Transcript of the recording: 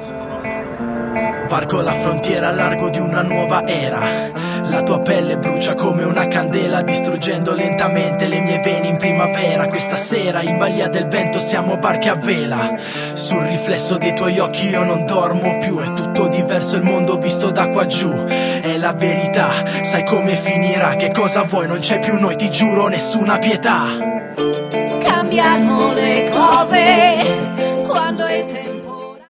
Varco la frontiera al largo di una nuova era. La tua pelle brucia come una candela, distruggendo lentamente le mie vene in primavera. Questa sera in balia del vento siamo barche a vela. Sul riflesso dei tuoi occhi io non dormo più. È tutto diverso il mondo visto da qua giù. È la verità, sai come finirà. Che cosa vuoi, non c'è più noi, ti giuro, nessuna pietà. Cambiano le cose quando è tempo